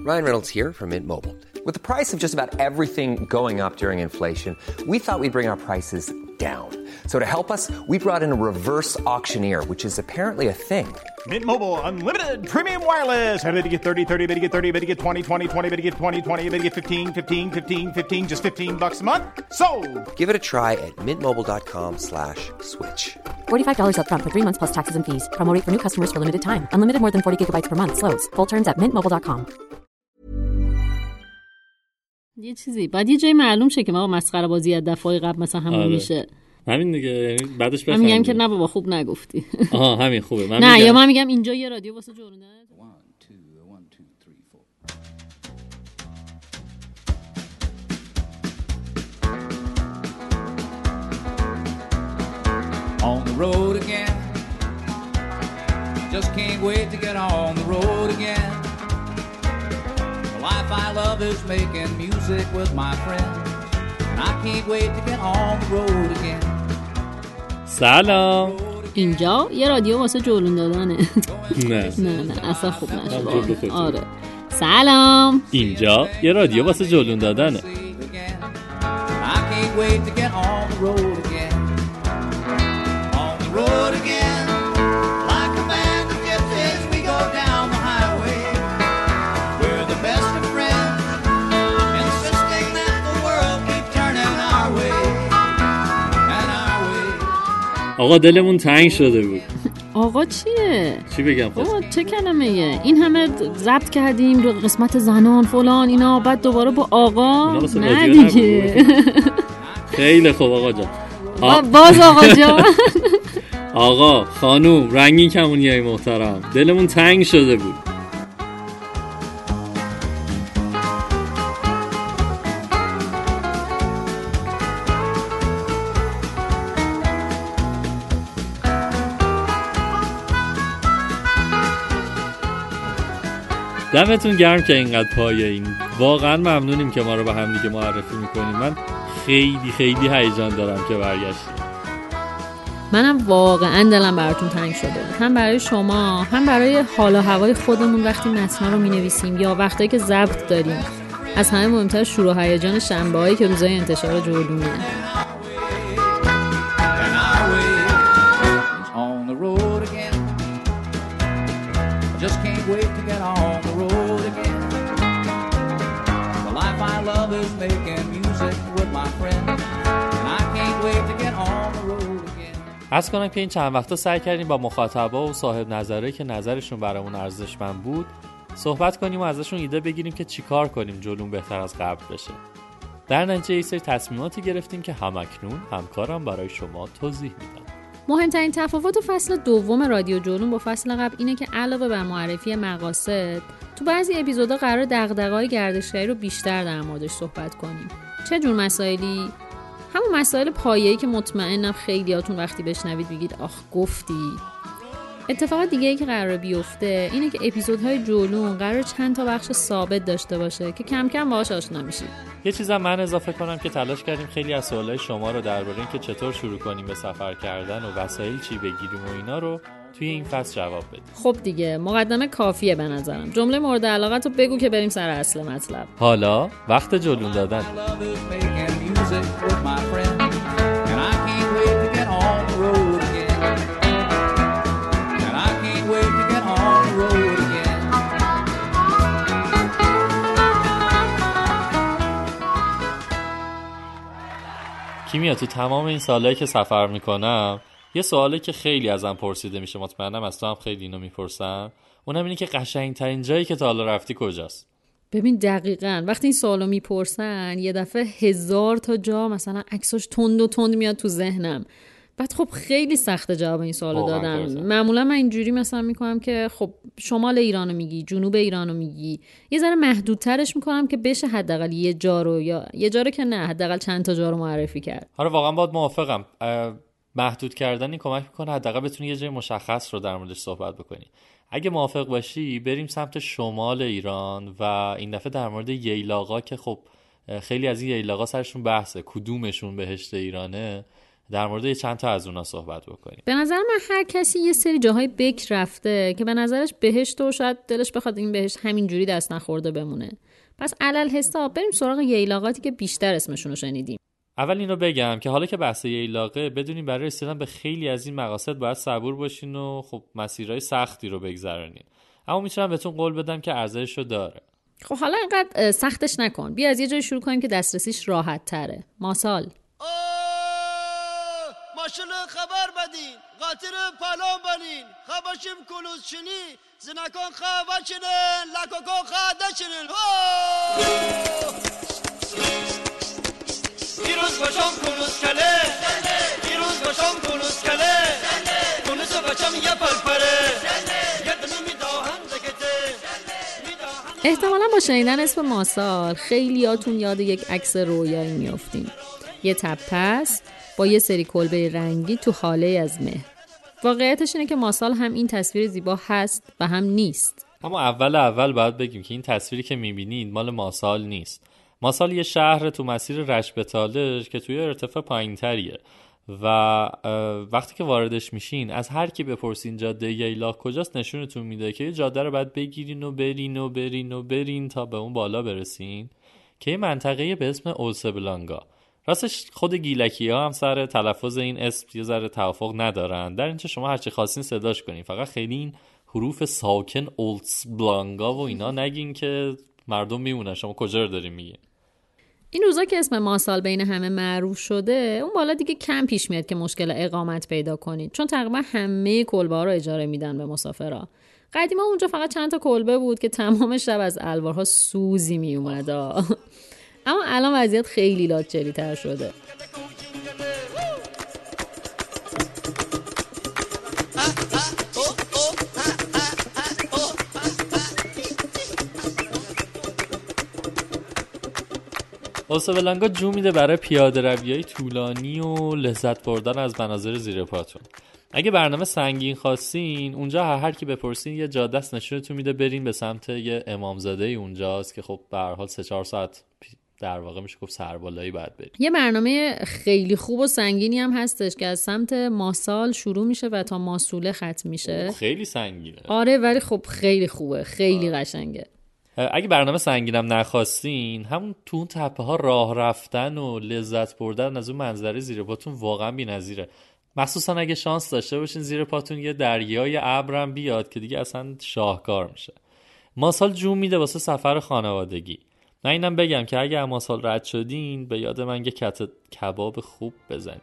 Ryan Reynolds here from Mint Mobile. With the price of just about everything going up during inflation, we thought we'd bring our prices down. So to help us, we brought in a reverse auctioneer, which is apparently a thing. Mint Mobile Unlimited Premium Wireless. How to get 30, 30, how to get 30, how to get 20, 20, 20, how to get 20, 20, how to get 15, 15, 15, 15, just $15 a month? Sold! Give it a try at mintmobile.com/switch. $45 up front for 3 months plus taxes and fees. Promo rate for new customers for limited time. Unlimited more than 40 gigabytes per month. Slows full terms at mintmobile.com. یه چیزی بعد یه جای معلوم شه که ما مسخره بازی از دفعه قبل مثلا همون میشه. همین دیگه، یعنی بعدش بفهمم. من میگم که نه بابا خوب نگفتی. آها همین خوبه. من نه یا من میگم اینجا یه رادیو واسه جلونده. 1 2 3 4 On the road again. Just can't wait to get on the road again. The life I love is making music with my friends. And I can't wait to get on the road again. سلام. اینجا یه رادیو واسه جلون دادنه. نه اصلا خوب نشه. آره. سلام. اینجا یه رادیو واسه جلون دادنه. I can't wait to get on the road again. On the road again. Like a band of gypsies we go down the highway. We're the best of friends. Insisting that the world keep turning our way. And our way. آقا دلمون تنگ شده بود. آقا چیه؟ چی بگم خواست؟ آقا چه کلمه ایه؟ این همه ضبط کردیم رو قسمت زنان فلان اینا، بعد دوباره با آقا نه دیگه. خیلی خوب آقا جان. باز آقا جان. آقا خانوم رنگین کمونیای محترم، دلمون تنگ شده بود. دمتون گرم که اینقدر پایه این. واقعا ممنونیم که ما رو به هم دیگه معرفی میکنیم. من خیلی خیلی هیجان دارم که برگشتیم. منم واقعا دلم براتون تنگ شده بود، هم برای شما هم برای حال و هوای خودمون وقتی متن رو مینویسیم یا وقتی که ضبط داریم. از همه مهمتر شروع و هیجان شنبه‌هایی که روزای انتشار جلومه. Just can't wait to get on the road again. The life I love is making music with my friends. And I can't wait to get on the road again. عرض کنم که این چند وقتا سعی کردیم با مخاطبا و صاحب نظرایی که نظرشون برامون ارزشمند بود صحبت کنیم و ازشون ایده بگیریم که چیکار کنیم جلوم بهتر از قبل بشه. در نتیجه یه سری تصمیماتی گرفتیم که همکنون همکارم برای شما توضیح میدم. مهمترین تفاوت فصل دوم رادیو جلون با فصل قبل اینه که علاوه بر معرفی مقاصد، تو بعضی اپیزودا قرار دغدغه‌های گردشگری رو بیشتر در موردش صحبت کنیم. چه جور مسائلی؟ همون مسائل پایه‌ای که مطمئنم خیلیاتون وقتی بشنوید بگید آخ گفتی. اتفاق دیگه‌ای که قرار بیفته اینه که اپیزودهای جلون قرار چند تا بخش ثابت داشته باشه که کم کم باهاش آشنا میشید. یه چیزم من اضافه کنم که تلاش کردیم خیلی از سوالای شما رو درباره اینکه چطور شروع کنیم به سفر کردن و وسایل چی بگیریم و اینا رو توی این فصل جواب بدیم. خب دیگه مقدمه کافیه به نظرم. جمله مورد علاقه رو بگو که بریم سر اصل مطلب. حالا وقت جلون دادن. کیمیا تو تمام این سالایی که سفر میکنم یه سوالی که خیلی ازم پرسیده میشه، مطمئنم از تو هم خیلی اینو میپرسن، اونم اینه که قشنگترین جایی که تا حالا رفتی کجاست؟ ببین دقیقاً وقتی این سوالو میپرسن یه دفعه 1000 تا جا مثلا عکساش تند و تند میاد تو ذهنم. بعد خب خیلی سخته جواب این سوالو دادن. معمولا من اینجوری مثلا میکنم که خب شمال ایرانو میگی، جنوب ایرانو میگی، یه ذره محدودترش میکنم که بشه حداقل یه جا رو، یا یه جا رو که نه حداقل چند تا جا رو معرفی کرد. آره واقعا باید موافقم. محدود کردن این کمک میکنه حداقل بتونی یه جای مشخص رو در موردش صحبت بکنی. اگه موافق باشی بریم سمت شمال ایران و این دفعه در مورد ییلاقا که خب خیلی از این ییلاقا سرشون بحثه کدومشون بهشت ایرانه در مورد چند تا از اونها صحبت بکنیم. به نظر من هر کسی یه سری جاهای بکر رفته که به نظرش بهشت و شاید دلش بخواد این بهشت همینجوری دست نخورده بمونه. پس علل حساب بریم سراغ ییلاقاتی که بیشتر اسمشون رو شنیدیم. اول اینو بگم که حالا که بحث ییلاقه، بدونین برای رسیدن به خیلی از این مقاصد باید صبور باشین و خب مسیرهای سختی رو بگذرونین. اما میتونم بهتون قول بدم که ارزششو داره. خب حالا اینقدر سختش نکن. بیا از یه جای شروع کنیم که دسترسیش راحت تره. ماسال. ماشاءالله خبر بدین قاطر پالان بنین خباشیم کلوز چنی زنکان خبر چنین لکوکو خاده چنین دیروز باشم کلوز کله دیروز باشم کلوز کله کلوز باشم یه پرپره یه دنو میداهم دکته. احتمالا با شنیدن اسم ماسال خیلیاتون یاد یک عکس رویایی میافتین. یه تپه است با یه سری کلبه رنگی تو حاله از مه. واقعیتش اینه که ماسال هم این تصویر زیبا هست و هم نیست. اما اول باید بگیم که این تصویری که میبینید مال ماسال نیست. ماسال یه شهر تو مسیر رشبتالش که توی ارتفاع پایین‌تریه و وقتی که واردش میشین از هر کی بپرسین جاده ییلاق کجاست نشونتون میده که یه جاده رو باید بگیرین و برین تا به اون بالا برسین که یه منطقه به اسم اولسبلانگا. راستش خود گیلکی ها هم سر تلفظ این اسم یه ذره توافق ندارن، در اینجا شما هرچی خواستین صداش کنین، فقط خیلی این حروف ساکن اولسبلانگا و اینا نگین که مردم میمونن شما کجا رو دارین میگین. این روزا که اسم ماسال بین همه معروف شده، اون بالا دیگه کم پیش میاد که مشکل اقامت پیدا کنید، چون تقریبا همه کلبه ها رو اجاره میدن به مسافرها. قدیما اونجا فقط چند تا کلبه بود که تمام شب از الوارها سوزی میومد. اما الان وضعیت خیلی لاچری تر شده. اولسبلانگا جو میده برای پیاده رویای طولانی و لذت بردن از مناظر زیر پاتون. اگه برنامه سنگین خواستین اونجا هر کی بپرسین یه جاده است نشونتون میده برین به سمت یه امامزاده اونجاست که خب به هر حال 3-4 ساعت در واقع میشه گفت سربالایی باید بریم. یه برنامه خیلی خوب و سنگینی هم هستش که از سمت ماسال شروع میشه و تا ماسوله ختم میشه. خیلی سنگینه. آره ولی خب خیلی خوبه، خیلی قشنگه. اگه برنامه سنگینم نخواستین همون تو اون تپه ها راه رفتن و لذت بردن از اون منظره زیر پاتون واقعا بی‌نظیره. مخصوصا اگه شانس داشته باشین زیر پاتون یه دریای ابرم بیاد که دیگه اصلا شاهکار میشه. ماسال جون میده واسه سفر خانوادگی. نه اینم بگم که اگه ماسال رد شدین به یاد من یه کباب خوب بزنین.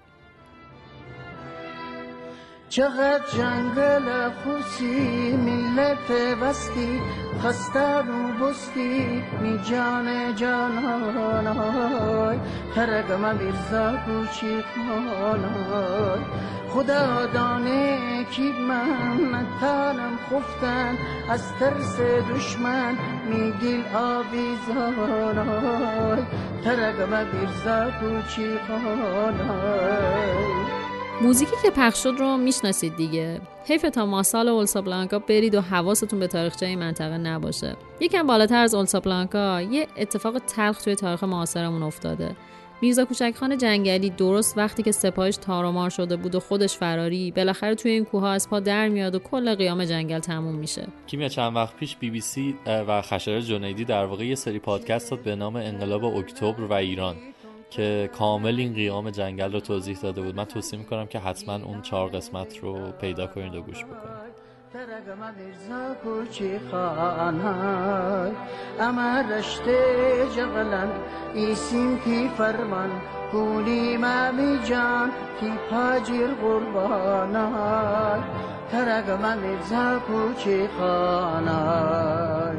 چقدر جنگل خوشی ملت وستی خسته رو بستی می جان جانانای ترگم بیرزا کوچی خانای خدا دانه کی من تنم خفتن از ترس دشمن میگیل آویزانای ترگم بیرزا کوچی خانای. موزیکی که پخش شد رو میشناسید دیگه. حیف تا ماسال و اولسابلانکا برید و حواستون به تاریخچه این منطقه نباشه. یکم بالاتر از اولسابلانکا یه اتفاق تلخ توی تاریخ معاصرمون افتاده. میرزا کوچکخان جنگلی درست وقتی که سپاهش تارومار شده بود و خودش فراری، بالاخره توی این کوه‌ها از پا در میاد و کل قیام جنگل تموم میشه. کیمیا چند وقت پیش BBC و خشایار جنیدی در واقع یه سری پادکست داد به نام انقلاب اکتبر و ایران که کامل این قیام جنگل رو توضیح داده بود. من توصیه میکنم که حتما اون 4 قسمت رو پیدا کنید و گوش بکنید. ترگم میرزا کوچی خانای اما رشته جغلن ایسیم کی فرمان کولی مامی جان کی پاجیر قربانای ترگم میرزا کوچی خانای.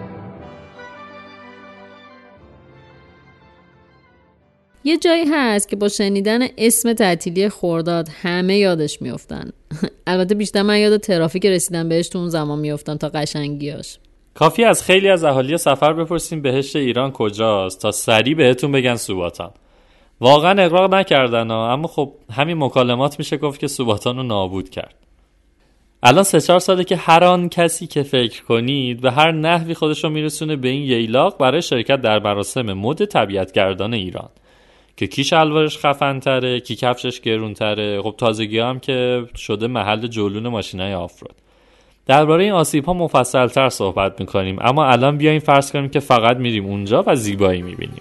یه جایی هست که با شنیدن اسم تعطیلی خرداد همه یادش میافتن. البته بیشتر من یاد ترافیک رسیدن بهش تو اون زمان میافتم تا قشنگیاش. کافی از خیلی از اهالی سفر بپرسیم بهشت ایران کجاست تا سریع بهتون بگن سوباتان. واقعا اغراق نکردن اما خب همین مکالمات میشه گفت که سوباتان رو نابود کرد. الان 3-4 ساله که هر آن کسی که فکر کنید به هر نحوی خودش رو میرسونه به این ییلاق برای شرکت در مراسم مد طبیعتگردان ایران که کی شلوارش خفن تره، کی کفشش گرون تره. خب تازگی هم که شده محل جولون ماشینای آفرود. درباره این آسیب‌ها مفصل‌تر صحبت می‌کنیم، اما الان بیاین فرض کنیم که فقط میریم اونجا و زیبایی می‌بینیم.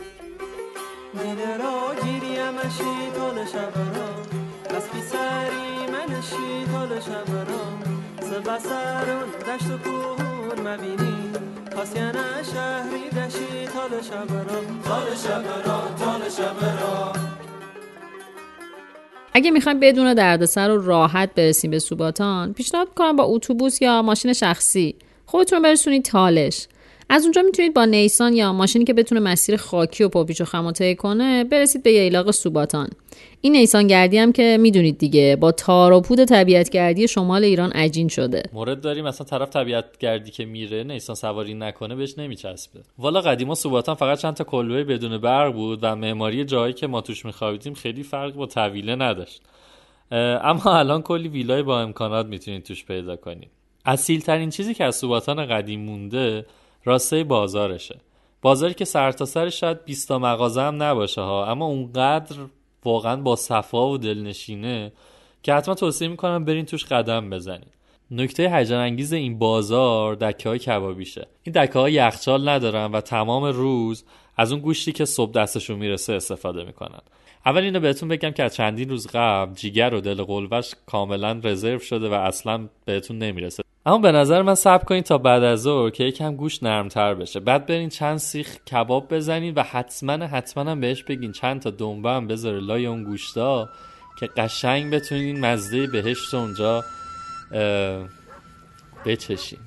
اگه میخوایم بدون دردسر و راحت برسیم به سوباتان، پیشنهاد میکنم با اتوبوس یا ماشین شخصی خودتون برسونید تالش. از اونجا میتونید با نیسان یا ماشینی که بتونه مسیر خاکی و پاپیچ و خم طی کنه برسید به ییلاق سوباتان. این نیسان گردی هم که میدونید دیگه با تار و پود طبیعت گردی شمال ایران عجین شده. مورد داریم مثلا طرف طبیعت گردی که میره نیسان سواری نکنه بهش نمیچسبه. والا قدیما سوباتان فقط چند تا کلبه بدون برق بود و معماری جایی که ما توش میخوابیدیم خیلی فرق با طویله نداشت. اما الان کلی ویلای با امکانات میتونید توش پیدا کنید. اصیل ترین چیزی که از سوباتان قدیم مونده راسته بازارشه. بازاری که سرتاسرش شاید 20 تا مغازه هم نباشه ها، اما اونقدر واقعا با صفا و دلنشینه که حتما توصیه میکنم برین توش قدم بزنید. نکته هیجان انگیز این بازار دکه‌های کبابیشه. این دکه‌ها یخچال ندارن و تمام روز از اون گوشتی که صبح دستشون میرسه استفاده میکنن. اول اینو بهتون بگم که از چندین روز قبل جیگر و دل قلوش کاملا رزرو شده و اصلا بهتون نمیرسه. اما به نظر من صبر کنید تا بعد از ظهر که یکم گوشت نرمتر بشه، بعد برین چند سیخ کباب بزنین و حتما هم بهش بگین چند تا دنبه هم بذاره لای اون گوشتا که قشنگ بتونین مزه بهشت اونجا بچشین.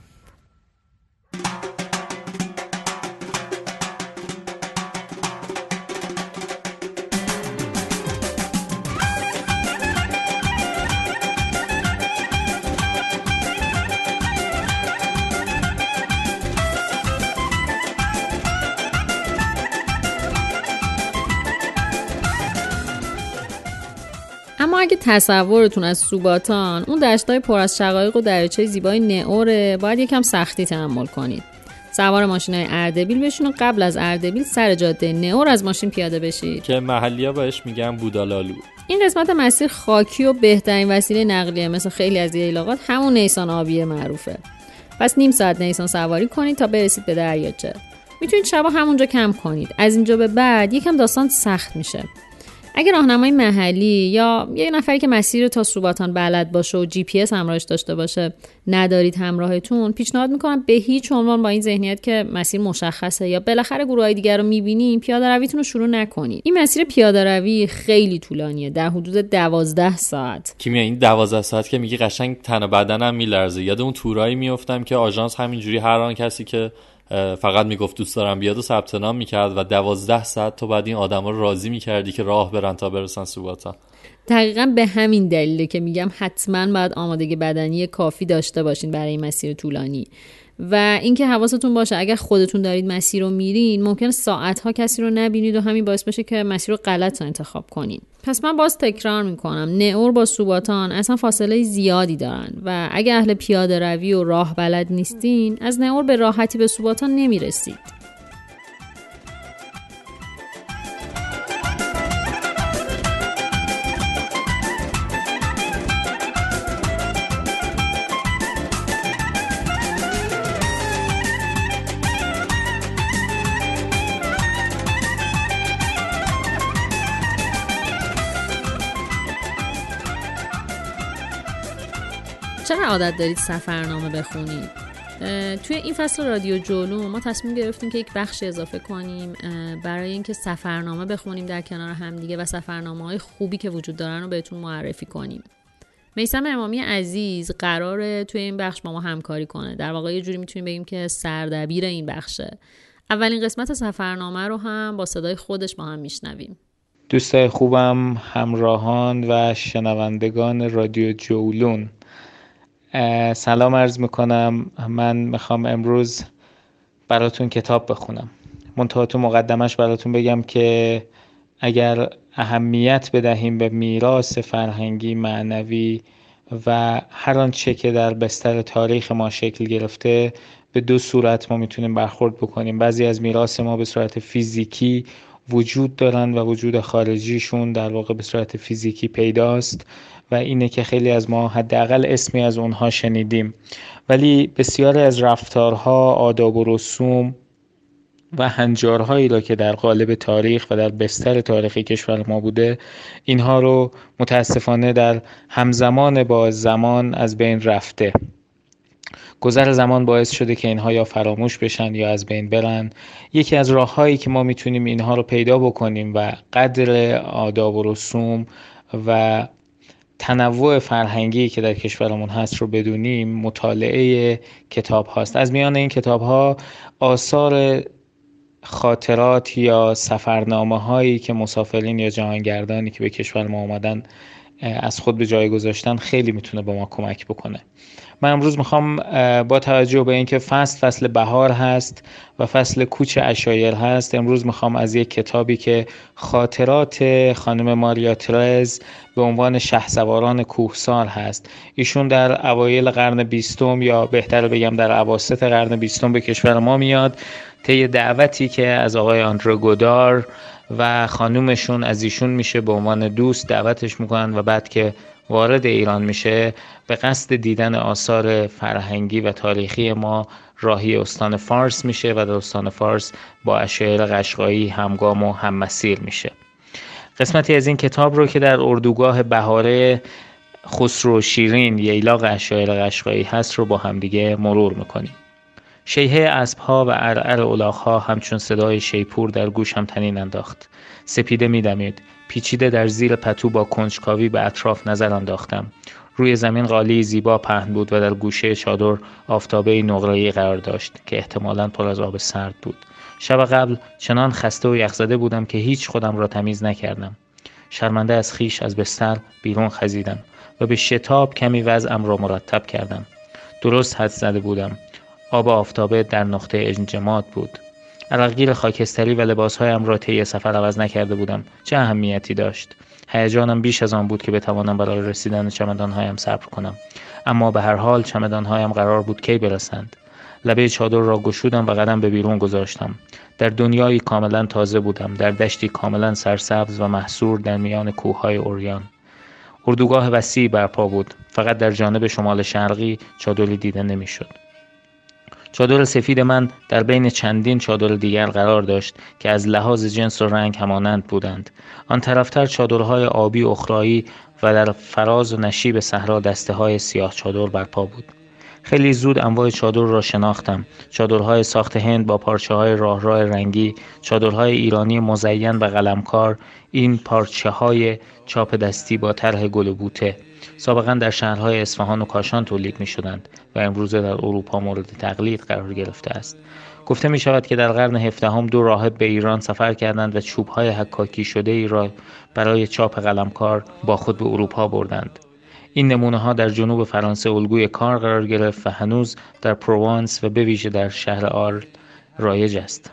اما اگه تصورتون از سوباتان اون دشتای پر از شقایق و دریاچه زیبای نئوره، باید یکم سختی تحمل کنید. سوار ماشینای اردبیل بشین و قبل از اردبیل سر جاده نئور از ماشین پیاده بشید که محلی‌ها بهش میگن بودالالو. این قسمت مسیر خاکی و بهترین وسیله نقلیه، مثل خیلی از ییلاقات همون نیسان آبیه معروفه. پس نیم ساعت نیسان سواری کنید تا برسید به دریاچه. میتونید شبا همونجا کمپ کنید. از اینجا به بعد یکم داستان سخت میشه. اگه راهنمای محلی یا یه نفری که مسیر تا سوباتان بلد باشه و جی پی اس همراهش داشته باشه ندارید همراهتون، پیشنهاد میکنم به هیچ عنوان با این ذهنیت که مسیر مشخصه یا بالاخره گروهای دیگر رو میبینیم پیاده رویتون رو شروع نکنید. این مسیر پیاده روی خیلی طولانیه، در حدود 12 ساعت. کیمیا این 12 ساعت که میگی قشنگ تن و بدنم میلرزه. یاد اون تورایی میافتم که آژانس همینجوری هر آن کسی که فقط میگفت دوست دارم بیاد و ثبت نام میکرد و 12 ساعت تو بعد این آدما رو راضی میکردی که راه برن تا برسن سوباتان. دقیقاً به همین دلیله که میگم حتماً باید آمادگی بدنی کافی داشته باشین برای این مسیر طولانی. و اینکه حواستون باشه اگر خودتون دارید مسیر رو میرین ممکنه ساعتها کسی رو نبینید و همین باعث بشه که مسیر رو غلط انتخاب کنین. پس من باز تکرار میکنم، نئور با سوباتان اصلا فاصله زیادی دارن و اگه اهل پیاده روی و راه بلد نیستین از نئور به راحتی به سوباتان نمیرسید. چرا عادت دارید سفرنامه بخونید؟ توی این فصل رادیو جولون ما تصمیم گرفتیم که یک بخش اضافه کنیم برای اینکه سفرنامه بخونیم در کنار همدیگه و سفرنامه‌های خوبی که وجود دارن رو بهتون معرفی کنیم. میثم امامی عزیز قراره توی این بخش با ما همکاری کنه. در واقع یه جوری میتونیم بگیم که سردبیر این بخشه. اولین قسمت سفرنامه رو هم با صدای خودش با هم میشنویم. دوستای خوبم، همراهان و شنوندگان رادیو جولون، سلام عرض میکنم. من میخوام امروز براتون کتاب بخونم. منتها تو مقدمش براتون بگم که اگر اهمیت بدهیم به میراث فرهنگی، معنوی و هر آنچه که در بستر تاریخ ما شکل گرفته، به دو صورت ما میتونیم برخورد بکنیم. بعضی از میراث ما به صورت فیزیکی وجود دارن و وجود خارجیشون در واقع به صورت فیزیکی پیداست و اینه که خیلی از ما حداقل اسمی از اونها شنیدیم، ولی بسیاری از رفتارها، آداب و رسوم و هنجارهایی را که در قالب تاریخ و در بستر تاریخی کشور ما بوده، اینها رو متاسفانه در همزمان با زمان از بین رفته. گذر زمان باعث شده که اینها یا فراموش بشن یا از بین برن. یکی از راههایی که ما میتونیم اینها رو پیدا بکنیم و قدر آداب و رسوم و تنوع فرهنگی که در کشورمون هست رو بدونیم، مطالعه کتاب هاست. از میان این کتاب ها آثار خاطرات یا سفرنامه هایی که مسافرین یا جهانگردانی که به کشور ما آمدن از خود به جای گذاشتن خیلی میتونه به ما کمک بکنه. من امروز میخوام با توجه به اینکه فصل بهار هست و فصل کوچ عشایر هست، امروز میخوام از یک کتابی که خاطرات خانم ماریا ترز به عنوان شهسواران کوهسار هست، ایشون در اوایل قرن 20 یا بهتر بگم در اواسط قرن 20 به کشور ما میاد طی دعوتی که از آقای آندره گودار و خانومشون از ایشون میشه به عنوان دوست دعوتش میکنن و بعد که وارد ایران میشه به قصد دیدن آثار فرهنگی و تاریخی ما راهی استان فارس میشه و در استان فارس با عشایر قشقایی همگام و هم مسیر میشه. قسمتی از این کتاب رو که در اردوگاه بهاره خسرو شیرین ییلاق عشایر قشقایی هست رو با همدیگه مرور میکنیم. شیهه اسب‌ها و عرعر الاغ‌ها همچون صدای شیپور در گوشم طنین انداخت. سپیده می‌دمید. پیچیده در زیر پتو با کنجکاوی به اطراف نظر انداختم. روی زمین قالی زیبا پهن بود و در گوشه چادر آفتابه نقره‌ای قرار داشت که احتمالاً پر از آب سرد بود. شب قبل چنان خسته و یخزده بودم که هیچ خودم را تمیز نکردم. شرمنده از خیش از بستر بیرون خزیدم و به شتاب کمی وضعم را مرتب کردم. درست حدس زده بودم. آب آفتابه در نقطه انجماد بود. عرقگیر خاکستری و لباسهایم را طی سفر عوض نکرده بودم. چه اهمیتی داشت؟ هیجانم بیش از آن بود که بتوانم برای رسیدن چمدانهایم صبر کنم. اما به هر حال چمدانهایم قرار بود کی برسند. لبه چادر را گشودم و قدم به بیرون گذاشتم. در دنیایی کاملا تازه بودم، در دشتی کاملا سرسبز و محصور در میان کوههای اوریان. اردوگاه وسیعی برپا بود. فقط در جانب شمال شرقی چادری دیده نمیشد. چادر سفید من در بین چندین چادر دیگر قرار داشت که از لحاظ جنس و رنگ همانند بودند. آن طرفتر چادرهای آبی اخرایی و در فراز و نشیب صحرا دسته‌های سیاه چادر برپا بود. خیلی زود انواع چادر را شناختم. چادرهای ساخت هند با پارچه‌های راه رنگی، چادرهای ایرانی مزین و قلمکار، این پارچه‌های چاپ دستی با طرح گل و بوته سابقاً در شهرهای اصفهان و کاشان تولید می‌شدند و امروزه در اروپا مورد تقلید قرار گرفته است. گفته می شود که در قرن 17 دو راهب به ایران سفر کردند و چوب‌های حکاکی شده ای را برای چاپ قلمکار با خود به اروپا بردند. این نمونه‌ها در جنوب فرانسه الگوی کار قرار گرفت و هنوز در پروانس و به ویژه در شهر آرل رایج است.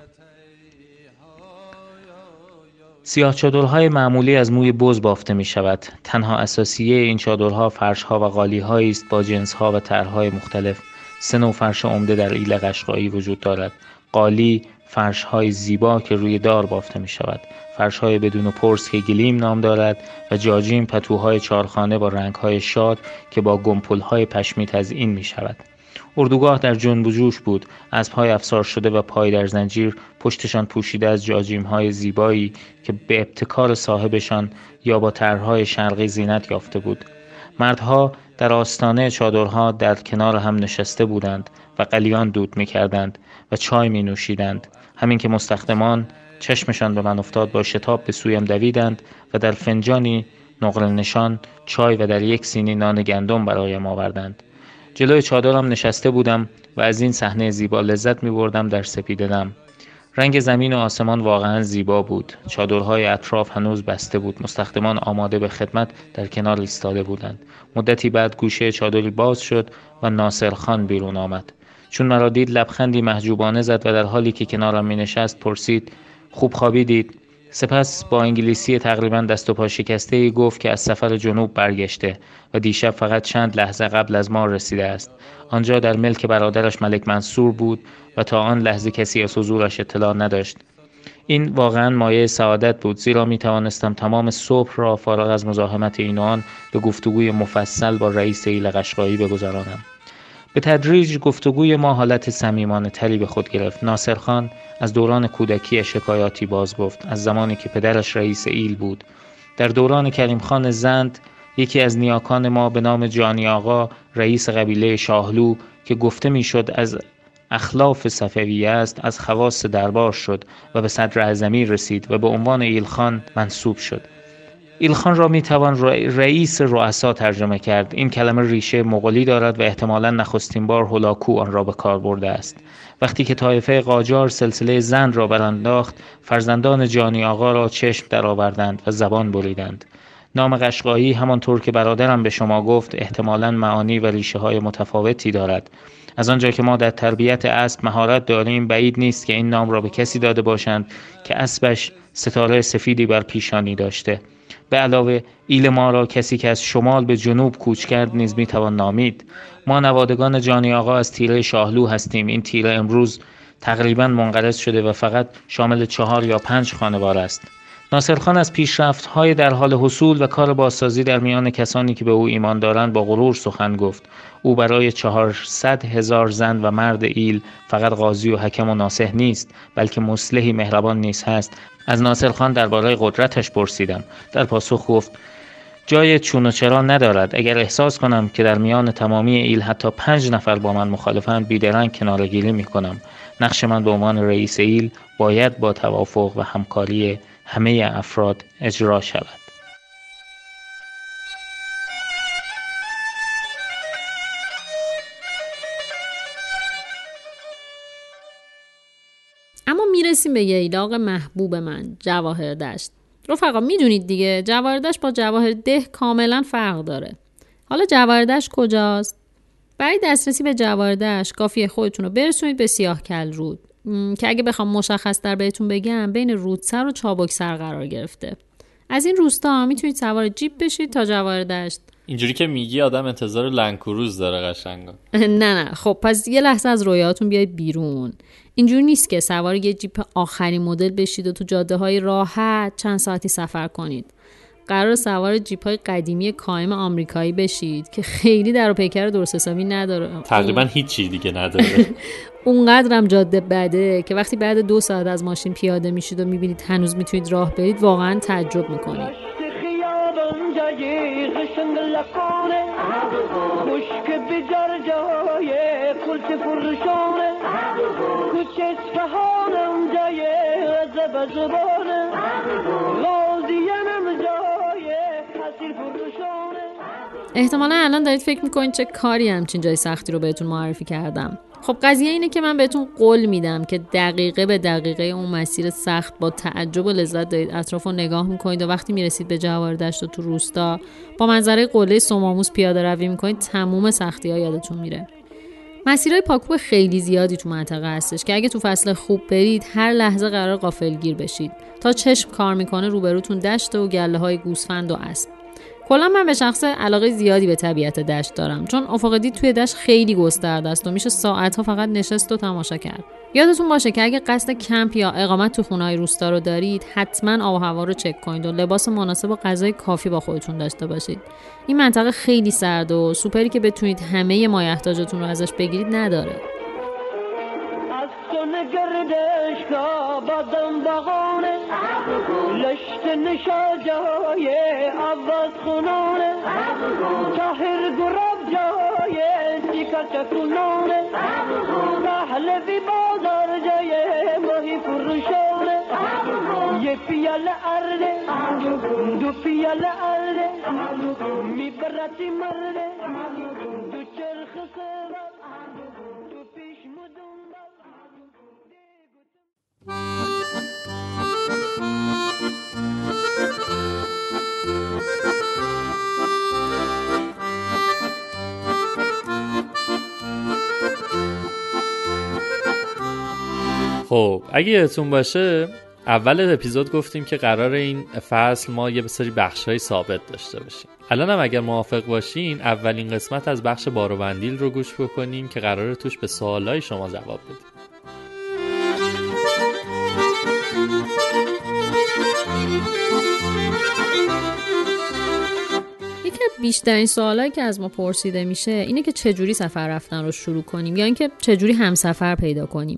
سیاه چادرهای معمولی از موی بز بافته می شود. تنها اساسیه این چادرها فرشها و قالی‌هایی است با جنس‌ها و طرح‌های مختلف. 3 نوع فرش عمده در ایل قشقایی وجود دارد. قالی، فرش‌های زیبا که روی دار بافته می شود. فرش‌های بدون پرس که گلیم نام دارد و جاجیم، پتوهای چارخانه با رنگ‌های شاد که با گمپل‌های پشمی تزیین می شود. اردوگاه در جنب و جوش بود. اسب‌های افسار شده و پای در زنجیر پشتشان پوشیده از جاجیم‌های زیبایی که به ابتکار صاحبشان یا با طرح‌های شرقی زینت یافته بود. مردها در آستانه چادرها در کنار هم نشسته بودند و قلیان دود می‌کردند و چای می‌نوشیدند. همین که مستخدمان چشمشان به من افتاد با شتاب به سویم دویدند و در فنجانی نقره نشان چای و در یک سینی نان گندم برایم آوردند. جلوی چادرم نشسته بودم و از این صحنه زیبا لذت می‌بردم در سپیده‌دم. رنگ زمین و آسمان واقعا زیبا بود. چادرهای اطراف هنوز بسته بود. مستخدمان آماده به خدمت در کنار ایستاده بودند. مدتی بعد گوشه چادری باز شد و ناصر خان بیرون آمد. چون مرا دید لبخندی محجوبانه زد و در حالی که کنارم می‌نشست پرسید: خوب خوابیدید؟ سپس با انگلیسی تقریبا دست و پا شکسته‌ای گفت که از سفر جنوب برگشته و دیشب فقط چند لحظه قبل از ما رسیده است. آنجا در ملک برادرش ملک منصور بود و تا آن لحظه کسی از حضورش اطلاع نداشت. این واقعا مایه سعادت بود، زیرا می توانستم تمام صبح را فارغ از مزاحمت این و آن به گفتگوی مفصل با رئیس ایل قشقایی بگذرانم. به تدریج گفتگوی ما حالت صمیمانه تری به خود گرفت. ناصرخان از دوران کودکی شکایاتی باز گفت، از زمانی که پدرش رئیس ایل بود. در دوران کریم خان زند یکی از نیاکان ما به نام جانی آقا، رئیس قبیله شاهلو که گفته میشد از اخلاف صفویه است، از خواص دربار شد و به صدر اعظمی رسید و به عنوان ایلخان منصوب شد. ایلخان را میتوان رئیس رؤسا ترجمه کرد. این کلمه ریشه مغولی دارد و احتمالاً نخستین بار هولاکو آن را به کار برده است. وقتی که طایفه قاجار سلسله زند را برانداخت، فرزندان جانی آقا را چشم درآوردند و زبان بریدند. نام قشقایی همانطور که برادرم به شما گفت احتمالاً معانی و ریشه های متفاوتی دارد. از آنجا که ما در تربیت اسب مهارت داریم، بعید نیست که این نام را به کسی داده باشند که اسبش ستاره سفیدی بر پیشانی داشته. به علاوه ایل ما را کسی که از شمال به جنوب کوچ کرد نیز میتوان نامید. ما نوادگان جانی آقا از تیره شاهلو هستیم. این تیره امروز تقریبا منقرض شده و فقط شامل 4 یا 5 خانوار است. ناصرخان از پیشرفت‌های در حال حصول و کار بازسازی در میان کسانی که به او ایمان دارند با غرور سخن گفت. او برای 400,000 زن و مرد ایل فقط قاضی و حکم و ناصح نیست، بلکه مصلحی مهربان نیز هست. از ناصرخان درباره قدرتش پرسیدم. در پاسخ گفت جای چون و چرا ندارد. اگر احساس کنم که در میان تمامی ایل حتی 5 نفر با من مخالفند، بیدرنگ کناره‌گیری می‌کنم. نقش من به عنوان رئیس ایل باید با توافق و همکاری همه افراد اجرا شود. اما میرسیم به ییلاق محبوب من، جواهردشت. رفقا میدونید دیگه جواهردشت با جواهرده کاملا فرق داره. حالا جواهردشت کجاست؟ برای دسترسی به جواهردشت کافیه خودتون رو برسونید به سیاهکل رود که اگه بخوام مشخص در بهتون بگم بین رودسر و چابکسر قرار گرفته. از این روستا میتونید سوار جیپ بشید تا جواهردشت. اینجوری که میگی آدم انتظار لنکروز داره قشنگا. نه خب پس یه لحظه از رویاتون بیاید بیرون. اینجوری نیست که سوار یه جیپ آخرین مدل بشید و تو جاده های راحت چند ساعتی سفر کنید. قرار سوار جیپ های قدیمی کایم آمریکایی بشید که خیلی در و پیکر درست حسابی نداره، تقریبا هیچی دیگه نداره. اونقدرم جاده بده که وقتی بعد 2 ساعت از ماشین پیاده میشید و میبینید هنوز میتونید راه برید واقعا تعجب میکنید. احتمالا الان دارید فکر میکنید چه کاری همچین جای سختی رو بهتون معرفی کردم. خب قضیه اینه که من بهتون قول میدم که دقیقه به دقیقه اون مسیر سخت با تعجب و لذت دارید اطراف رو نگاه میکنید و وقتی میرسید به جواهردشت و تو روستا با منظره قله سوماموس پیاده روی میکنید تموم سختی ها یادتون میره. مسیرهای پاکوب خیلی زیادی تو منطقه هستش که اگه تو فصل خوب برید هر لحظه قرار غافلگیر بشید. تا چشم کار میکنه روبروتون دشت و گله های گوسفند و اسب. کلا من به شخص علاقه زیادی به طبیعت دشت دارم، چون افق دید توی دشت خیلی گسترده است و میشه ساعت‌ها فقط نشست و تماشا کرد. یادتون باشه که اگه قصد کمپ یا اقامت تو خونه‌های روستا رو دارید، حتما آب و هوا رو چک کنید و لباس مناسب و غذای کافی با خودتون داشته باشید. این منطقه خیلی سرد و سوپری که بتونید همه مایحتاجتون رو ازش بگیرید نداره. لشت نشاجای عوض خونانه تاهر گراب جای سیکت کنانه پهلوی بازار جای ماهی فروشانه یه پیاله ارده 2 پیاله ارده میبرتی مرده 2 چرخ سوار 2 پیش مدنبال. خب اگه یادتون باشه اول اپیزود گفتیم که قرار این فصل ما یه سری بخش‌های ثابت داشته باشیم. الان هم اگر موافق باشین اولین قسمت از بخش باروبندیل رو گوش بکنیم که قراره توش به سوالای شما جواب بدیم. بیشترین سوالایی که از ما پرسیده میشه اینه که چجوری سفر رفتن رو شروع کنیم یا اینکه چجوری همسفر پیدا کنیم.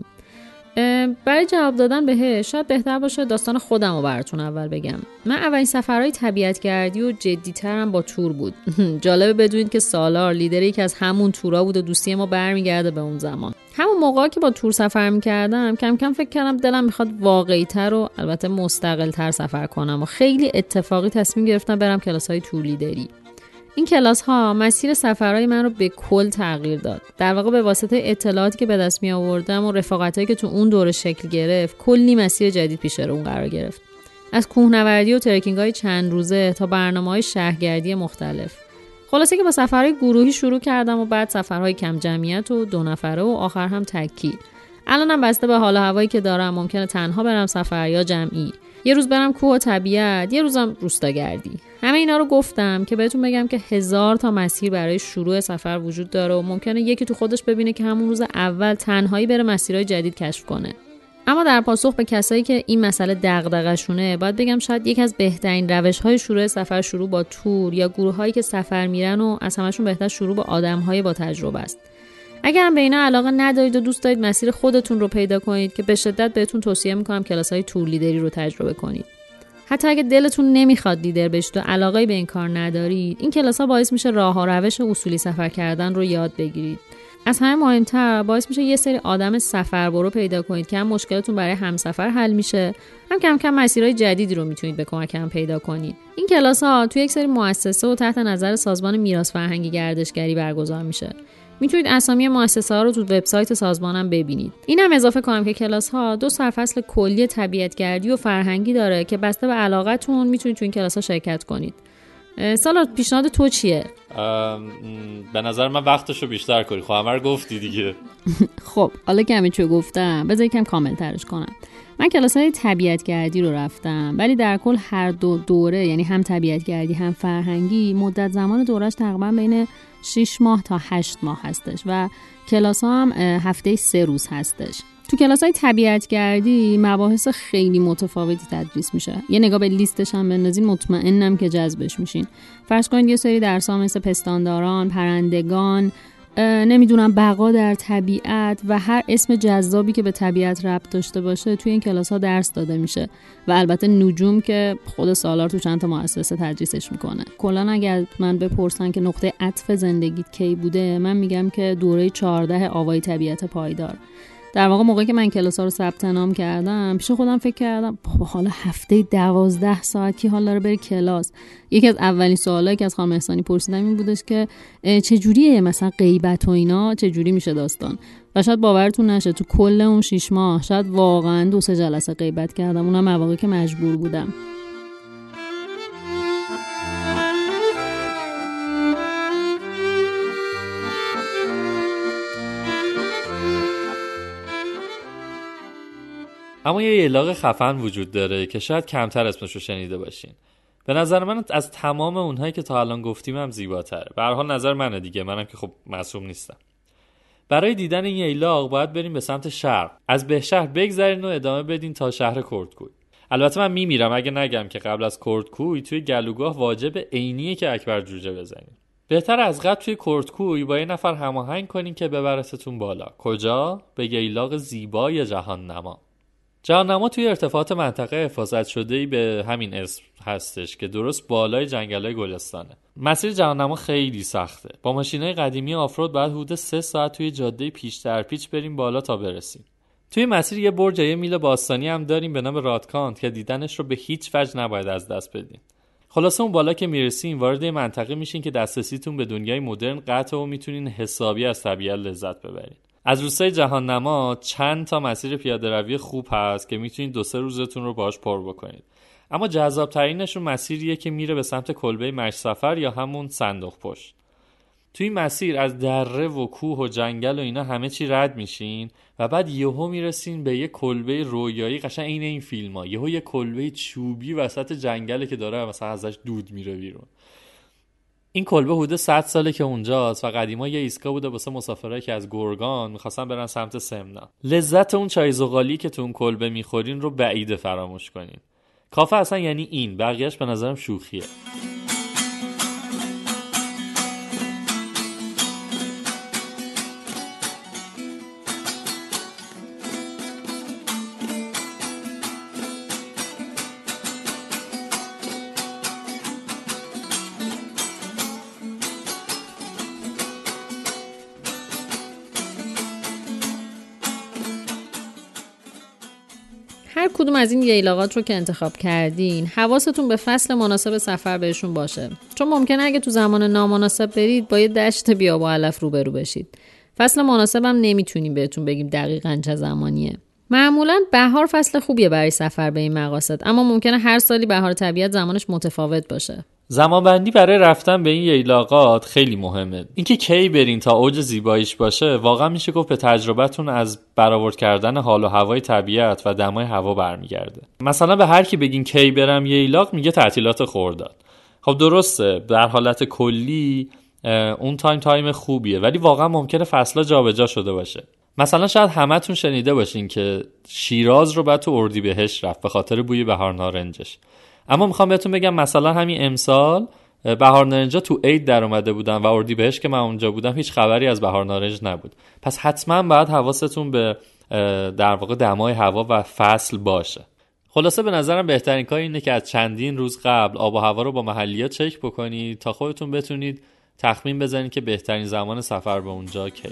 برای جواب دادن بهش شاید بهتر باشه داستان خودم رو براتون اول بگم. من اولین سفرهای طبیعتگردی و جدی‌ترم با تور بود. جالبه بدونید که سالار لیدر یکی از همون تورا بود و دوستی ما برمیگرده به اون زمان. همون موقعی که با تور سفر می‌کردم کم کم فکر کردم دلم می‌خواد واقعی‌تر و البته مستقل‌تر سفر کنم و خیلی اتفاقی تصمیم گرفتم برم کلاس‌های تور لیدری. این کلاس ها مسیر سفرهای من رو به کل تغییر داد. در واقع به واسطه اطلاعاتی که به دست می آوردم و رفاقتایی که تو اون دوره شکل گرفت، کلی مسیر جدید پیش رو قرار گرفت. از کوهنوردی و ترکینگ های چند روزه تا برنامه‌های شهرگردی مختلف. خلاصه که با سفرهای گروهی شروع کردم و بعد سفرهای کم جمعیت و 2 نفره و آخر هم تکی. الانم بسته به حال و هوایی که دارم ممکنه تنها برم سفر یا جمعی. یه روز برم کوه و طبیعت، یه روزم روستاگردی. همه اینا رو گفتم که بهتون بگم که 1000 تا مسیر برای شروع سفر وجود داره و ممکنه یکی تو خودش ببینه که همون روز اول تنهایی بره مسیرهای جدید کشف کنه. اما در پاسخ به کسایی که این مسئله دغدغه‌شونه، باید بگم شاید یکی از بهترین روش‌های شروع سفر شروع با تور یا گروه‌هایی که سفر میرن و از همشون بهتر شروع با آدم‌های با تجربه است. اگر هم به اینا علاقه ندارید و دوست دارید مسیر خودتون رو پیدا کنید که به شدت بهتون توصیه میکنم کلاس‌های تور لیدری رو تجربه کنید. حتی اگه دلتون نمیخواد لیدر بشید و علاقه‌ای به این کار ندارید، این کلاس‌ها باعث میشه راه و روش اصولی سفر کردن رو یاد بگیرید. از همه مهمتر باعث میشه یه سری آدم سفربرو پیدا کنید که هم مشکلتون برای همسفر حل میشه، هم کم کم مسیرهای جدیدی رو میتونید به کمک هم پیدا کنید. این کلاس‌ها توی یک سری مؤسسه و تحت نظر سازمان میراث فرهنگی گردشگری برگزار میشه. میتونید اسامی مؤسسه‌ها رو تو وبسایت سازمانم ببینید. اینم اضافه کنم که کلاس‌ها 2 سرفصل کلی طبیعتگردی و فرهنگی داره که بسته به علاقتون میتونید تو این کلاس‌ها شرکت کنید. سالار پیشنهاد تو چیه؟ به نظر من وقتشو بیشتر کنی. خب همه رو گفتی دیگه. خب حالا که همه چیو گفتم بذار یکم کامل ترش کنم. من کلاس‌های طبیعتگردی رو رفتم، ولی در کل هر دو دوره، یعنی هم طبیعتگردی هم فرهنگی، مدت زمان دورش تقریبا بین 6 ماه تا 8 ماه هستش و کلاس‌ها هم هفته 3 روز هستش. تو کلاس‌های طبیعتگردی مباحث خیلی متفاوتی تدریس میشه. یه نگاه به لیستش هم بندازین مطمئنم که جذبش میشین. فرض کنید یه سری درس‌ها مثل پستانداران، پرندگان، نمیدونم بقا در طبیعت و هر اسم جذابی که به طبیعت ربط داشته باشه توی این کلاس‌ها درس داده میشه و البته نجوم که خود سالار تو چند تا مؤسسه تدریسش میکنه. کلا اگر من بپرسن که نقطه عطف زندگیت کی بوده، من میگم که دوره 14 آوای طبیعت پایدار. در واقع موقعی که من کلاس‌ها رو ثبت نام کردم پیش خودم فکر کردم بابا حالا هفته 12 ساعت کی حال داره بره کلاس. یکی از اولین سوالایی که از خانم احسانی پرسیدم این بودش که چجوریه مثلا غیبت و اینا چجوری میشه داستان. و شاید باورتون نشه تو کل اون 6 ماه شاید واقعا 2-3 جلسه غیبت کردم، اونم مواقعی که مجبور بودم. اما یه ایلاغ خفن وجود داره که شاید کمتر اسمش رو شنیده باشین. به نظر من از تمام اونهایی که تا الان گفتیم هم زیباتره. به هر حال نظر منه دیگه، منم که خب معصوم نیستم. برای دیدن این ایلاغ باید بریم به سمت شرق. از بهشهر بگذرین و ادامه بدین تا شهر کردکوی. البته من میمیرم اگه نگم که قبل از کردکوی توی گلوگاه واجب عینیه که اکبر جوجه بزنین. بهتر از قبل توی کردکوی با یه نفر هماهنگ کنین که ببرتتون بالا. کجا؟ به ایلاغ زیبای جهان نما. جهان نما توی ارتفاعات منطقه حفاظت شده‌ای به همین اسم هستش که درست بالای جنگل‌های گلستانه. مسیر جهان نما خیلی سخته. با ماشین‌های قدیمی آفرود باید حدود 3 ساعت توی جاده پیچ در پیچ بریم بالا تا برسیم. توی مسیر یه برج 1 میل باستانی هم داریم به نام رادکانت که دیدنش رو به هیچ وجه نباید از دست بدین. خلاصه اون بالا که میرسین وارد منطقه میشین که دسترسیتون به دنیای مدرن قطعه و میتونین حسابی از طبیعت لذت ببرین. از روستای جهان نما چند تا مسیر پیاده روی خوب هست که میتونید 2-3 روزتون رو باهاش پر بکنید. اما جذاب ترینشون مسیریه که میره به سمت کلبه مشسفر یا همون صندوق پشت. توی این مسیر از دره و کوه و جنگل و اینا همه چی رد میشین و بعد یهو میرسین به یه کلبه رویایی قشنگ عین این فیلم‌ها. یهو یه کلبه چوبی وسط جنگله که داره مثلا ازش دود میره بیرون. این کلبه حدود 100 ساله که اونجاست و قدیما یه ایستگاه بوده واسه مسافرایی که از گرگان می‌خواستن برن سمت سمنا. لذت اون چای زغالی که تو اون کلبه می‌خورین رو بعید فراموش کنین. کافه اصلا یعنی این، بقیه‌اش به نظرم شوخیه. هر کدوم از این ییلاقات رو که انتخاب کردین حواستون به فصل مناسب سفر بهشون باشه، چون ممکنه اگه تو زمان نامناسب برید با یه دشت بیاب و علف روبرو بشید. فصل مناسب هم نمیتونیم بهتون بگیم دقیقاً چه زمانیه. معمولاً بهار فصل خوبیه برای سفر به این مقاصد، اما ممکنه هر سالی بهار طبیعت زمانش متفاوت باشه. زمانبندی برای رفتن به این ییلاقات خیلی مهمه. اینکه کی برین تا اوج زیباییش باشه واقعا میشه گفت به تجربتون از برآورد کردن حال و هوای طبیعت و دمای هوا برمیگرده. مثلا به هر کی بگین کی برم ییلاق میگه تعطیلات خرداد. خب درسته، در حالت کلی اون تایم خوبیه، ولی واقعا ممکنه فصلا جابجا شده باشه. مثلا شاید همتون شنیده باشین که شیراز رو بعد تو اردیبهشت رفت به خاطر بوی بهار نارنجش. اما میخوام بهتون بگم مثلا همین امسال بهار نارنجا تو عید در اومده بودن و اردیبهشت که من اونجا بودم هیچ خبری از بهار نارنج نبود. پس حتما باید حواستون به در واقع دمای هوا و فصل باشه. خلاصه به نظرم بهترین کار اینه که از چندین روز قبل آب و هوا رو با محلیات چک بکنید تا خودتون بتونید تخمین بزنید که بهترین زمان سفر به اونجا کیه.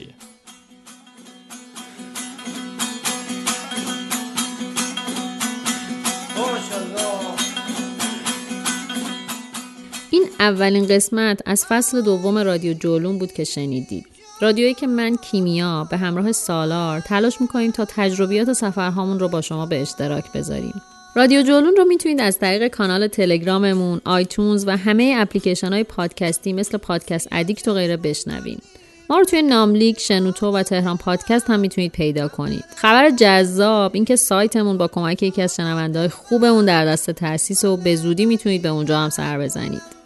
این اولین قسمت از فصل دوم رادیو جولون بود که شنیدید. رادیویی که من کیمیا به همراه سالار تلاش میکنیم تا تجربیات سفرهامون رو با شما به اشتراک بذاریم. رادیو جولون رو میتونید از طریق کانال تلگراممون، آیتونز و همه اپلیکیشن های پادکستی مثل پادکست ادیکت و غیره بشنوین. ما رو توی ناملیک، شنوتو و تهران پادکست هم میتونید پیدا کنید. خبر جذاب این که سایتمون با کمک یکی از شنونده‌های خوبمون در دست تأسیس و به زودی میتونید به اونجا هم سر بزنید.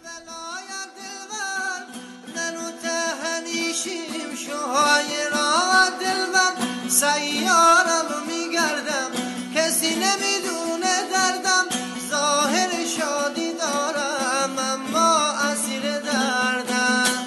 سیارم میگردم کسی نمیدونه دردم ظاهر شادی دارم اما اسیر دردم.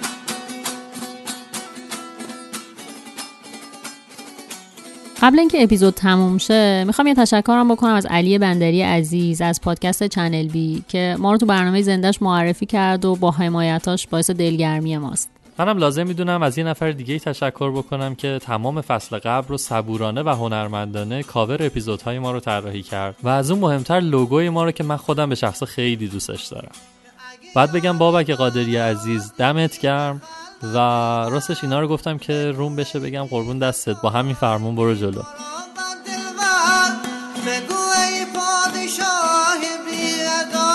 قبل اینکه اپیزود تموم شه میخوام یه تشکرم بکنم از علی بندری عزیز از پادکست چنل بی که ما رو تو برنامه زنده‌اش معرفی کرد و با حمایتاش باعث دلگرمی ماست. منم لازم میدونم از یه نفر دیگه تشکر بکنم که تمام فصل قبل رو صبورانه و هنرمندانه کاور اپیزودهای ما رو طراحی کرد و از اون مهمتر لوگوی ما رو که من خودم به شخص خیلی دوستش دارم. بعد بگم بابک قادری عزیز دمت گرم و راستش اینا رو گفتم که روم بشه بگم قربون دستت، با همین فرمون برو جلو. بگو ای پادشاه بی